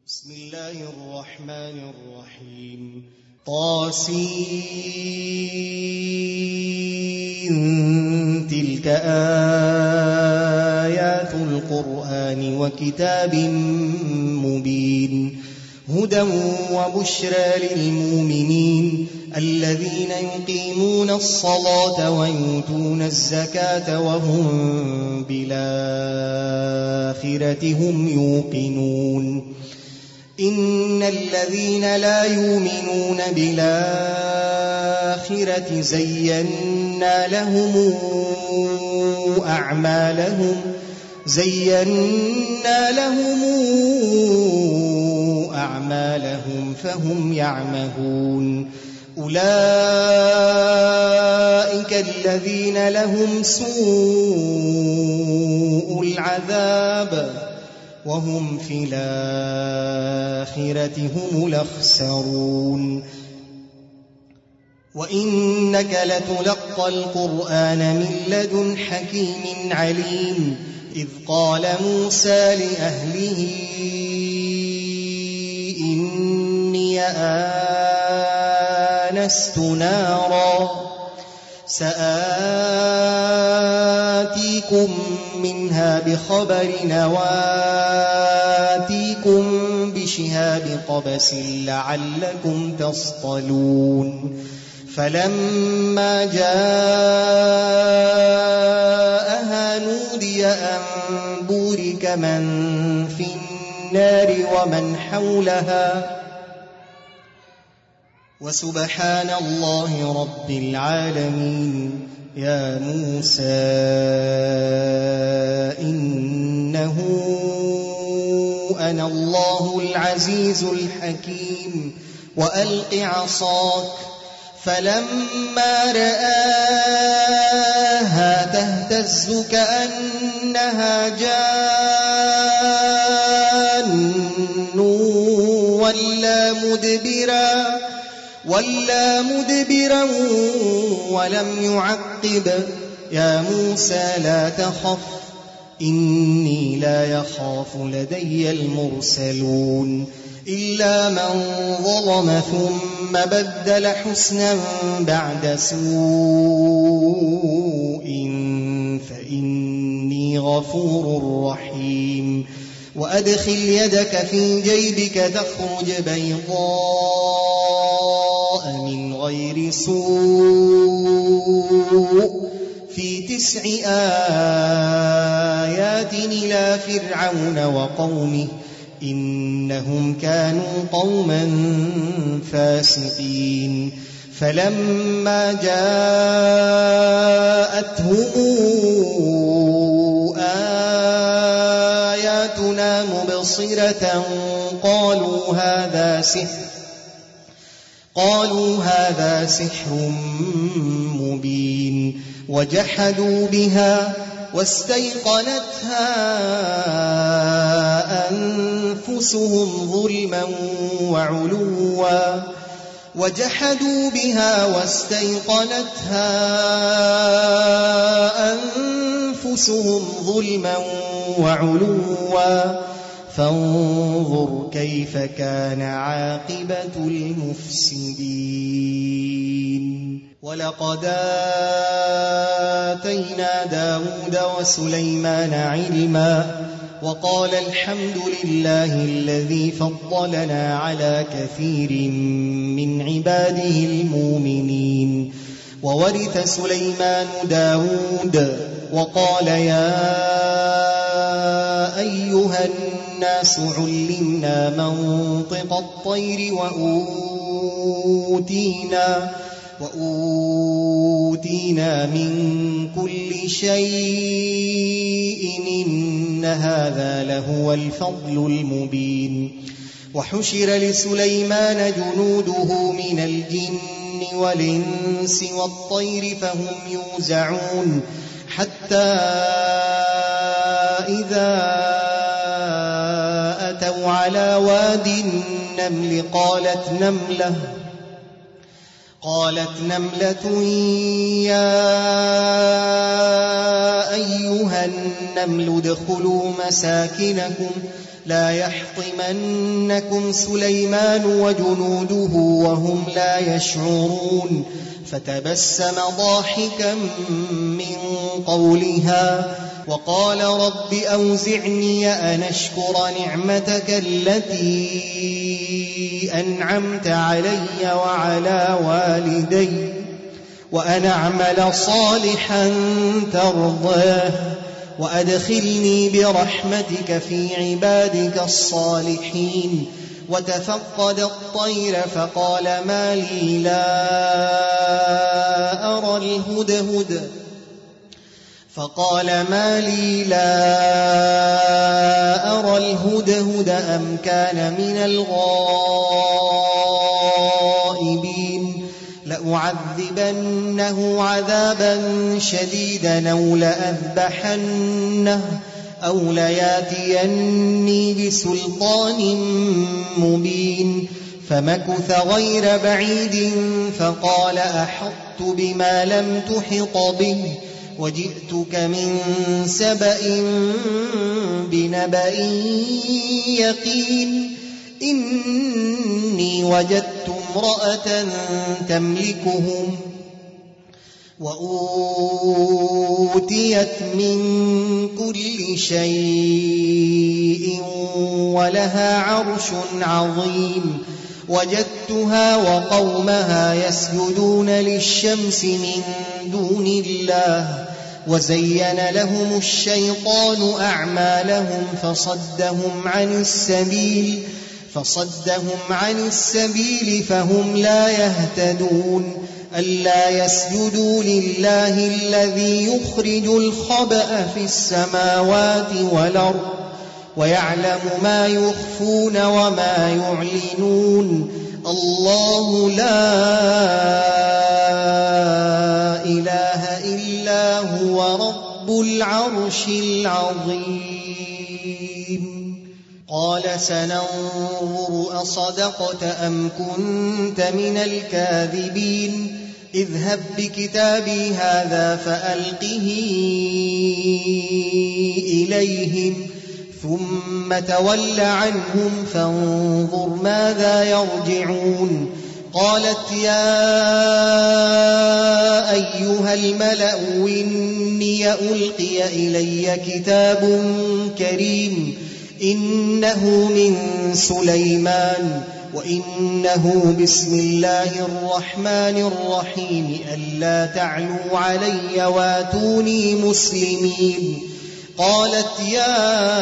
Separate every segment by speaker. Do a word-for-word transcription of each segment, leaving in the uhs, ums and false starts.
Speaker 1: بسم الله الرحمن الرحيم طاسين تلك آيات القرآن وكتاب مبين هدى وبشرى للمؤمنين الذين يقيمون الصلاة ويؤتون الزكاة وهم بالآخرة هم يوقنون إن الذين لا يؤمنون بالآخرة زينا لهم أعمالهم زينا لهم أعمالهم فهم يعمهون أولئك الذين لهم سوء العذاب وهم في الآخرة هم الأخسرون وإنك لتلقى القرآن من لدن حكيم عليم إذ قال موسى لأهله إني آنست نارا سآتيكم منها بخبر وآتيكم بشهاب قبس لعلكم تصطلون فلما جاءها نودي أن بورك من في النار ومن حولها وسبحان الله رب العالمين يا موسى إنه أنا الله العزيز الحكيم وألق عصاك فلما رآها تهتز كأنها جان ولا مدبرا ولا مدبرا ولم يعقب يا موسى لا تخف إني لا يخاف لدي المرسلون إلا من ظلم ثم بدل حسنا بعد سوء فإني غفور رحيم وأدخل يدك في جيبك تخرج بيضاء من غير سوء في تسع آيات إلى فرعون وقومه إنهم كانوا قوما فاسقين فلما جاءتهم آياتنا مبصرة قالوا هذا سحر قالوا هذا سحر مبين وجحدوا بها واستيقنتها أنفسهم ظلما وعلوا وجحدوا بها واستيقنتها أنفسهم ظلما وعلوا فانظر كيف كان عاقبة المفسدين ولقد آتينا داود وسليمان علما وقال الحمد لله الذي فضلنا على كثير من عباده المؤمنين وورث سليمان داود وقال يا أيها الناس علمنا منطق الطير وأوتينا وأوتينا من كل شيء إن هذا لهو الفضل المبين وحشر لسليمان جنوده من الجن والإنس والطير فهم يوزعون حتى إذا أتوا على واد النمل قالت نملة قالت نملة يا أيها النمل ادخلوا مساكنكم لا يحطمنكم سليمان وجنوده وهم لا يشعرون فتبسم ضاحكا من قولها وقال رب أوزعني أن أشكر نعمتك التي أنعمت علي وعلى والدي وأن أعمل صالحا ترضاه وأدخلني برحمتك في عبادك الصالحين. وتفقد الطير فقال ما لي لا أرى الهدهد فقال ما لي لا أرى الهدهد أم كان من الغائبين لأعذبنه عذابا شديدا أو لأذبحنه أو لياتيني بسلطان مبين. فمكث غير بعيد فقال أحطت بما لم تحط به وجئتك من سبأ بنبأ يقين إني وجدت امرأة تملكهم وأوتيت من كل شيء ولها عرش عظيم وجدتها وقومها يسجدون للشمس من دون الله وزين لهم الشيطان أعمالهم فصدهم عن السبيل فصدهم عن السبيل فهم لا يهتدون ألا يسجدوا لله الذي يخرج الخبأ في السماوات والأرض ويعلم ما يخفون وما يعلنون الله لا إله إلا هو رب العرش العظيم. قال سننظر أصدقت أم كنت من الكاذبين اذهب بكتابي هذا فألقه إليهم ثم تول عنهم فانظر ماذا يرجعون. قالت يا أيها الملأ إني ألقي إلي كتاب كريم إنه من سليمان وإنه بسم الله الرحمن الرحيم ألا تعلوا علي واتوني مسلمين. قالت يا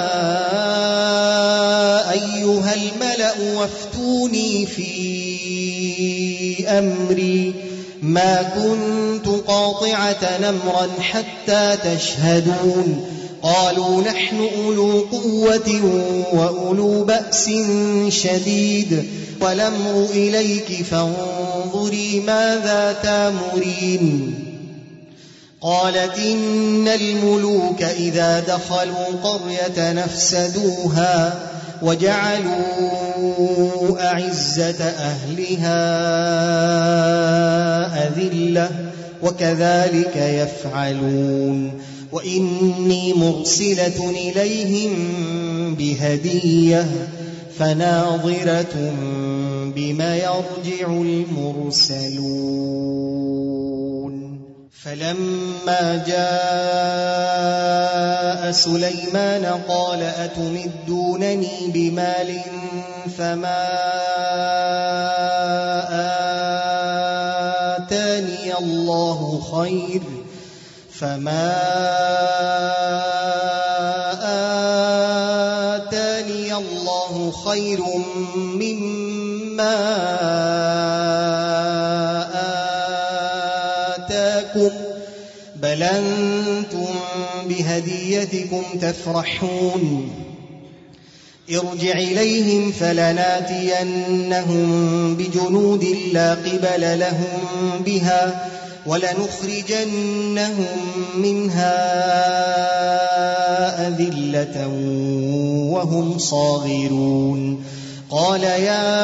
Speaker 1: أيها الملأ وافتوني في أمري ما كنت قاطعة أمرا حتى تشهدون. قالوا نحن أولو قوة وأولو بأس شديد والأمر إليك فانظري ماذا تأمرين. قالت إن الملوك إذا دخلوا قرية نفسدوها وجعلوا أعزة أهلها أذلة وكذلك يفعلون. وإني مرسلة إليهم بهدية فناظرة بما يرجع المرسلون. فلما جاء سليمان قال أتمدونني بمال فما آتاني الله خير فما آتاني الله خير مما آتاكم بل أنتم بهديتكم تفرحون. ارجع إليهم فلناتينهم بجنود لا قبل لهم بها ولنخرجنهم منها أذلة وهم صاغرون. قال يا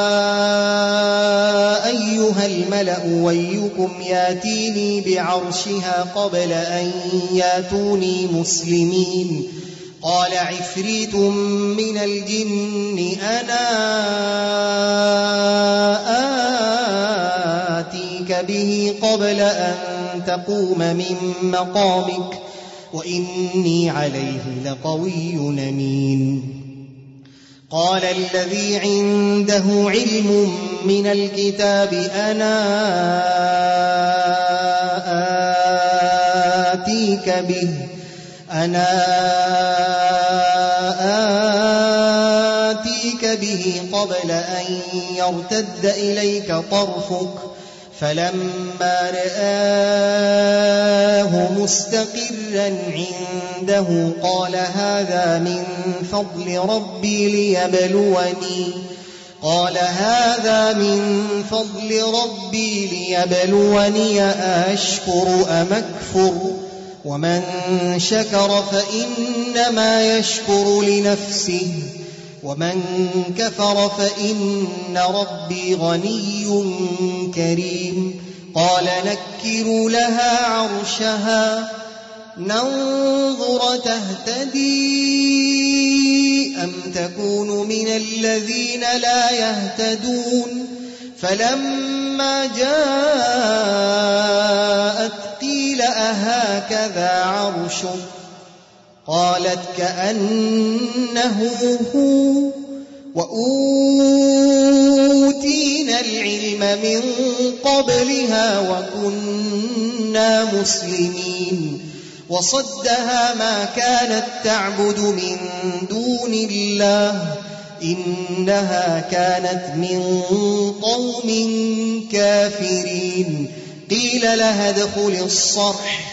Speaker 1: أيها الملأ ويكم ياتيني بعرشها قبل أن ياتوني مسلمين. قال عفريت من الجن أنا آتيك به قبل أن تقوم من مقامك وإني عليه لقوي أمين. قال الذي عنده علم من الكتاب أنا آتيك به أنا آتيك به قبل أن يرتد إليك طرفك فلما رآه مستقرا عنده قال هذا من فضل ربي ليبلوني قال هذا من فضل ربي ليبلوني أشكر أم أكفر ومن شكر فإنما يشكر لنفسه ومن كفر فإن ربي غني كريم. قال نكروا لها عرشها ننظر تهتدي أم تكون من الذين لا يهتدون فلما جاءت قيل أهكذا عرشك قالت كأنه هو وأوتينا العلم من قبلها وكنا مسلمين وصدها ما كانت تعبد من دون الله إنها كانت من قوم كافرين. قيل لها ادخل الصرح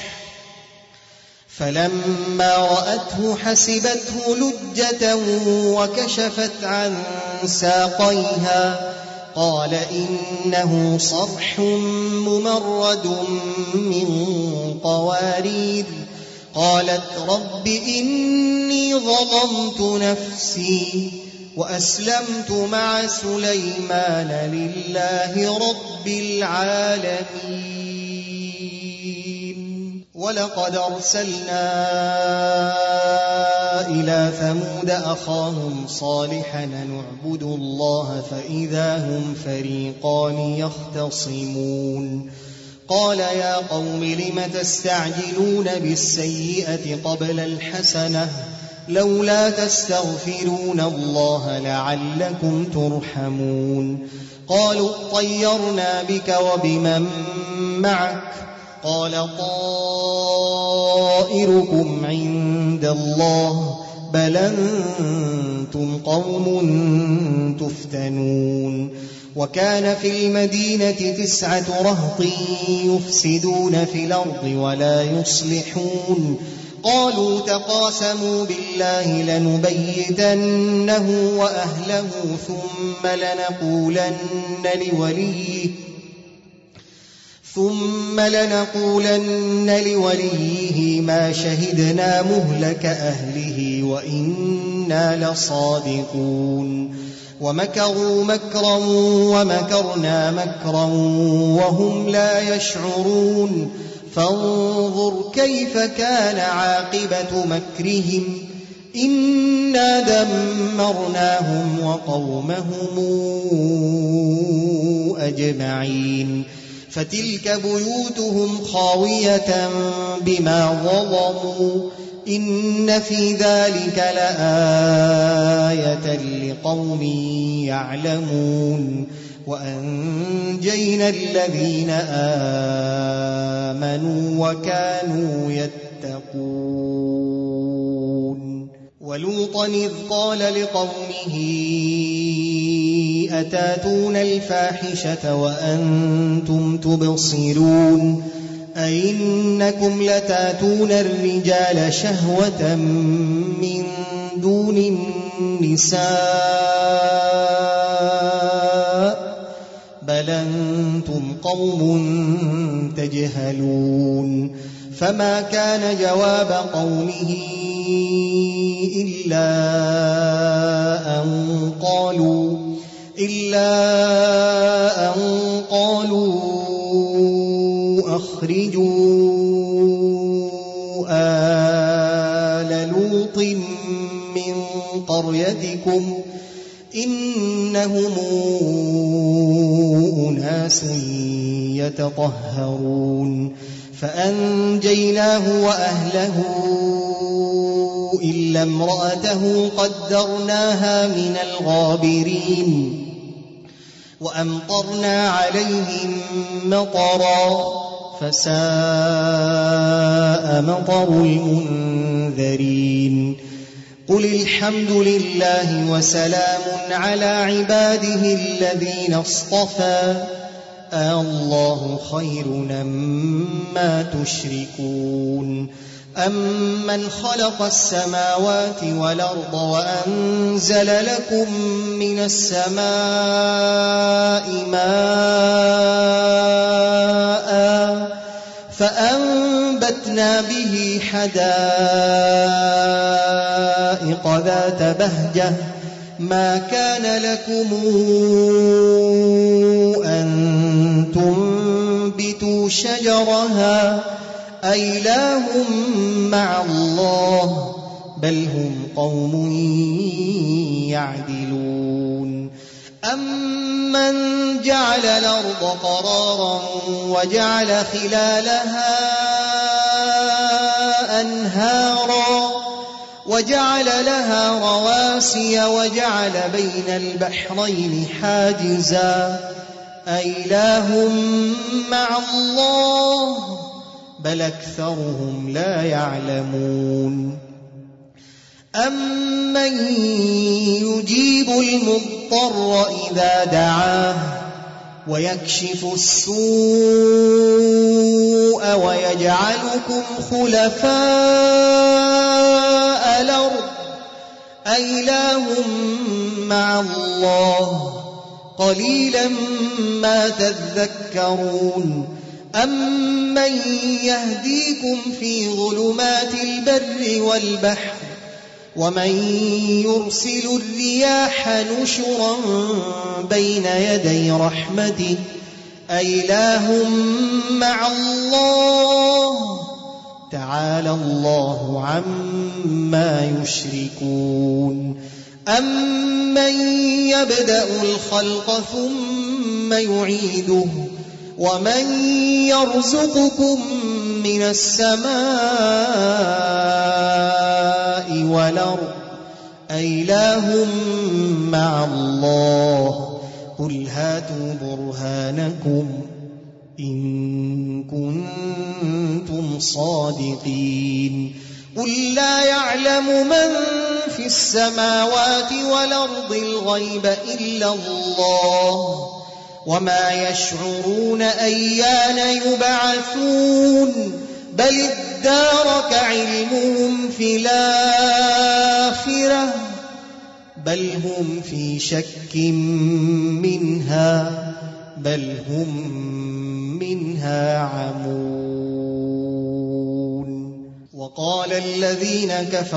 Speaker 1: فلما رأته حسبته لجة وكشفت عن ساقيها قال إنه صرح ممرد من قوارير. قالت رب إني ظلمت نفسي وأسلمت مع سليمان لله رب العالمين. ولقد أرسلنا إلى ثمود أخاهم صالحا نعبد الله فإذا هم فريقان يختصمون. قال يا قوم لم تستعجلون بالسيئة قبل الحسنة لولا تستغفرون الله لعلكم ترحمون. قالوا طيرنا بك وبمن معك قال طائركم عند الله بل أنتم قوم تفتنون. وكان في المدينة تسعة رهط يفسدون في الأرض ولا يصلحون. قالوا تقاسموا بالله لنبيتنه وأهله ثم لنقولن لوليه ثم لنقولن لوليه ما شهدنا مهلك أهله وإنا لصادقون. ومكروا مكرا ومكرنا مكرا وهم لا يشعرون. فانظر كيف كان عاقبة مكرهم إنا دمرناهم وقومهم أجمعين. فتلك بيوتهم خاوية بما ظلموا إن في ذلك لآية لقوم يعلمون. وأنجينا الذين آمنوا وكانوا يتقون. ولوطا إذ قال لقومه أتاتون الفاحشة وأنتم تبصرون أئنكم لتاتون الرجال شهوة من دون النساء بل أنتم قوم تجهلون. فما كان جواب قومه إلا أن قالوا إلا أن قالوا أخرجوا آل لوط قريتكم إنهم أناس يتطهرون فأنجيناه وأهله إلا امرأته قدرناها من الغابرين وأمطرنا عليهم مطرا فساء مطر المنذرين قل الحمد لله وسلام على عباده الذين اصطفى الله خير أمّا تشركون أَمَّنْ خَلَقَ السَّمَاوَاتِ وَالْأَرْضَ وَأَنزَلَ لَكُم مِّنَ السَّمَاءِ مَاءً فَأَنبَتْنَا بِهِ حَدَائِقَ ذَاتَ بَهْجَةٍ مَا كَانَ لَكُمْ أَن تُنبِتُوا شَجَرَهَا أإله مع الله بل هم قوم يعدلون أمن جعل الأرض قرارا وجعل خلالها أنهارا وجعل لها رواسي وجعل بين البحرين حاجزا أإله مع الله بل أكثرهم لا يعلمون أمن يجيب المضطر إذا دعاه ويكشف السوء ويجعلكم خلفاء الأرض أإله مع الله قليلا ما تذكرون أَمَّن يَهْدِيكُمْ فِي ظُلُمَاتِ الْبَرِّ وَالْبَحْرِ وَمَن يُرْسِلُ الرِّيَاحَ نُشُرًا بَيْنَ يَدَيْ رَحْمَتِهِ أَإِلَٰهٌ مَّعَ اللَّهِ تَعَالَى اللَّهُ عَمَّا يُشْرِكُونَ أَمَّن يَبْدَأُ الْخَلْقَ ثُمَّ يُعِيدُهُ ومن يرزقكم من السماء والأرض أإله مع الله قل هاتوا برهانكم إن كنتم صادقين قل لا يعلم من في السماوات والأرض الغيب إلا الله وما يشعرون أيان يبعثون بل ادارك علمهم في الآخرة بل هم في شك منها بل هم منها عمون وقال الذين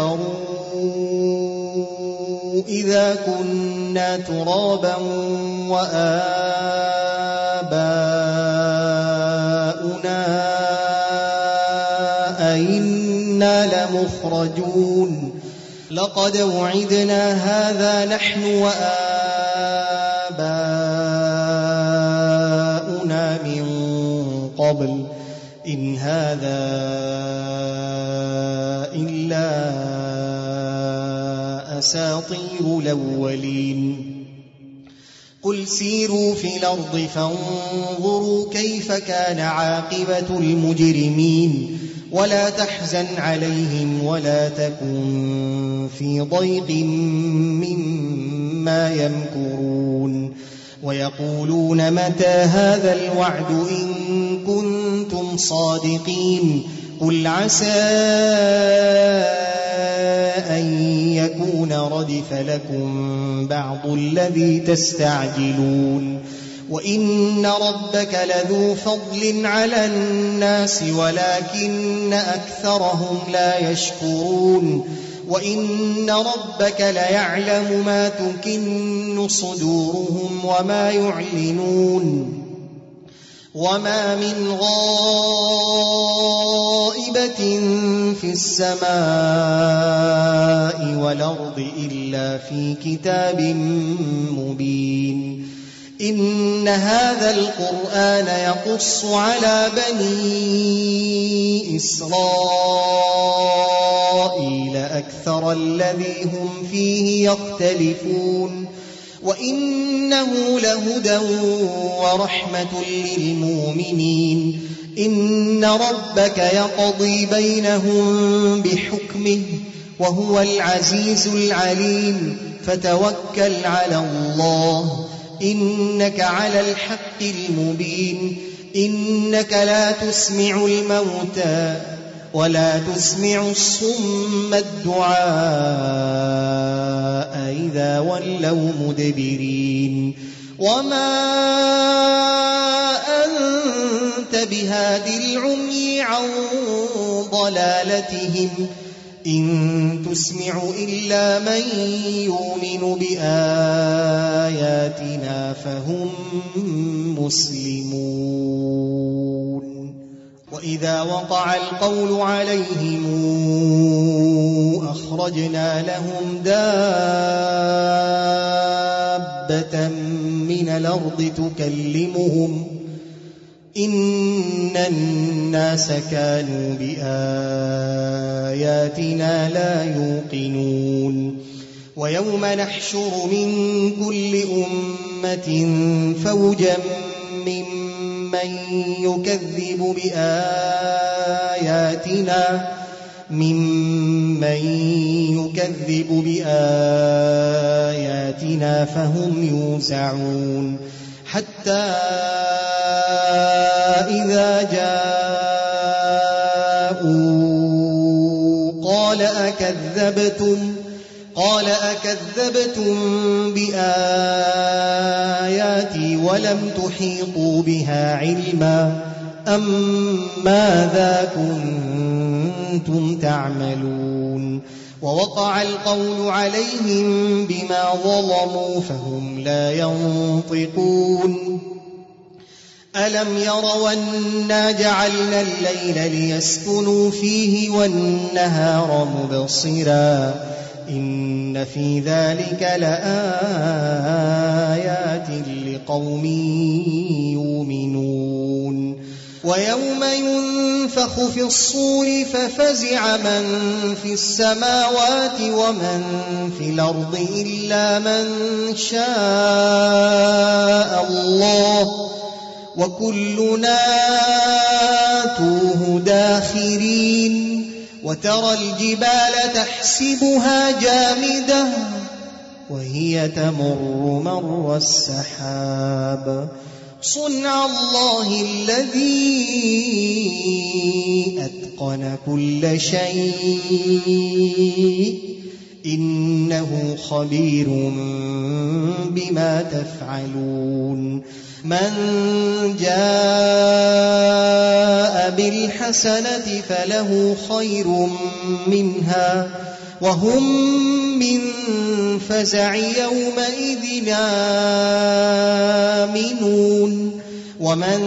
Speaker 1: كفروا إذا كنا ترابا وآباؤنا أئنا لمخرجون لقد وعدنا هذا نحن وآباؤنا من قبل إن هذا إلا أساطير الأولين قل سيروا في الأرض فانظروا كيف كان عاقبة المجرمين ولا تحزن عليهم ولا تكن في ضيق مما يمكرون ويقولون متى هذا الوعد إن كنتم صادقين قل عسى أن يكون ردف لكم بعض الذي تستعجلون وإن ربك لذو فضل على الناس ولكن أكثرهم لا يشكرون وإن ربك ليعلم ما تكن صدورهم وما يعلنون وما من غائبة في السماء والأرض إلا في كتاب مبين إن هذا القرآن يقص على بني إسرائيل أكثر الذي هم فيه يختلفون وإنه لهدى ورحمة للمؤمنين إن ربك يقضي بينهم بحكمه وهو العزيز العليم فتوكل على الله إنك على الحق المبين إنك لا تسمع الموتى ولا تسمع الصم الدعاء إذا ولوا مدبرين وما أنت بهاد العمي عن ضلالتهم إن تسمع إلا من يؤمن بآياتنا فهم مسلمون وإذا وقع القول عليهم أخرجنا لهم دابة من الأرض تكلمهم إن الناس كانوا بآياتنا لا يوقنون ويوم نحشر من كل أمة فوجا ممن يكذب بآياتنا ممن يكذب بآياتنا فهم يوزعون حتى إذا جاءوا قال أكذبتم قال أكذبتم بآياتي ولم تحيطوا بها علما أم ماذا كنتم تعملون ووقع القول عليهم بما ظلموا فهم لا ينطقون ألم يروا أنا جعلنا الليل ليسكنوا فيه والنهار مبصرا إن في ذلك لآيات لقوم يؤمنون ويوم ينفخ في الصور ففزع من في السماوات ومن في الأرض إلا من شاء الله وكلنا آتوه داخرين وترى الجبال تحسبها جامدة وهي تمر مر السحاب صنع الله الذي أتقن كل شيء إنه خبير بما تفعلون من جاء بالحسنة فله خير منها وهم من فزع يومئذ آمنون ومن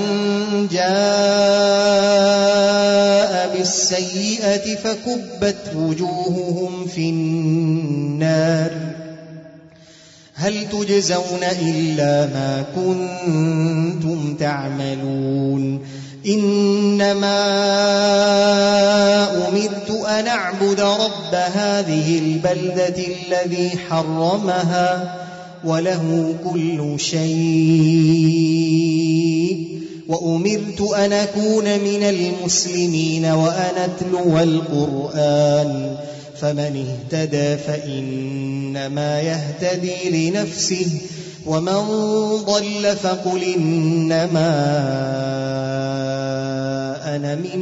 Speaker 1: جاء بالسيئة فكبت وجوههم في النار هل تجزون إلا ما كنتم تعملون إنما أمرت أن أعبد رب هذه البلدة الذي حرمها وله كل شيء وأمرت أن أكون من المسلمين وأن أتلو القرآن فمن اهتدى فإنما يهتدي لنفسه ومن ضل فقل إنما أنا من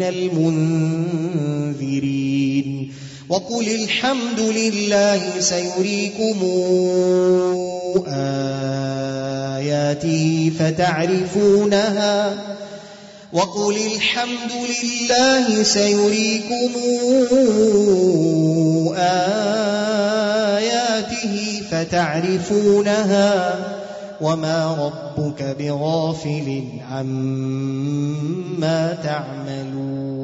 Speaker 1: المنذرين وقل الحمد لله سيريكم آياته فتعرفونها وقل الحمد لله سيريكم آياته فتعرفونها وما ربك بغافل عما تعملون